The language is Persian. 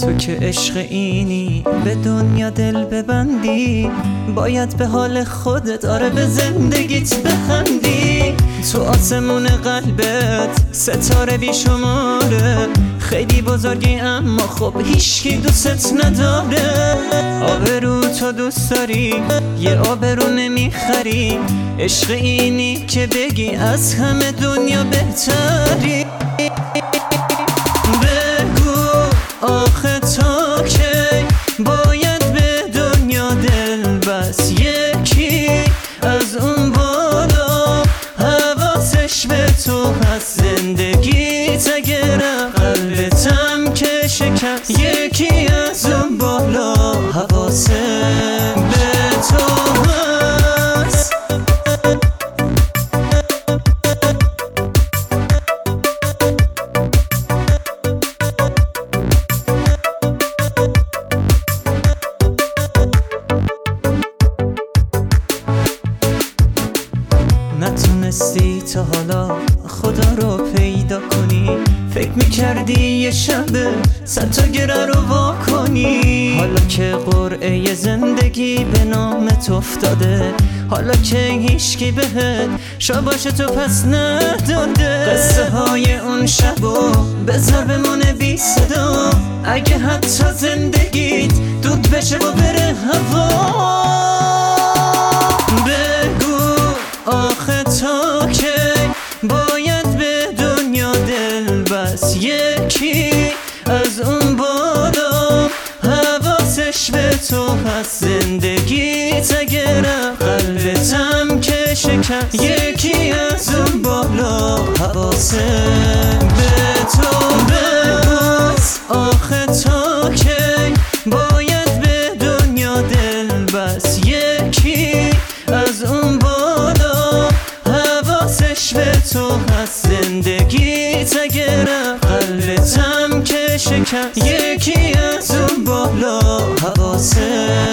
تو که عشق اینی به دنیا دل ببندی، باید به حال خودت آره به زندگیت بخندی. تو آسمون قلبت ستاره بیشماره، خیلی بزرگی اما خب هیچکی دوست نداره. آبرو تو دوست داری یه آبرو نمیخری، عشق اینی که بگی از همه دنیا بهتری. بگو آخه تا کی باید به دنیا دل بس، یکی از اون بالا حواسش به تو هست، زندگیت اگر قلبتم که شکست، یکی از اون بالا حواسم به تو هست. نتونستی تا حالا خدا رو پیدا کنی، فکر میکردی یه شبه 100 تا گره رو وا کنی. حالا که قرعه زندگی به نامت افتاده، حالا که هیچکی بهت شاباش تو پس نداده، قصه های اون شبو بذار بمونه بی صدا، اگه حتی زندگیت دود بشه و بره هوا. آخه تا کی باید به دنیا دل بس، یکی از اون بالا حواسش به تو هست، زندگیت اگر قلبتم که شکست، یکی از اون بالا حواسم به تو بس. آخه تا کی باید به دنیا دل بس، یکی از اون بالا حواسش به تو هست، زندگیت اگر قلبتم که شکست، یکی از اون بالا حواسم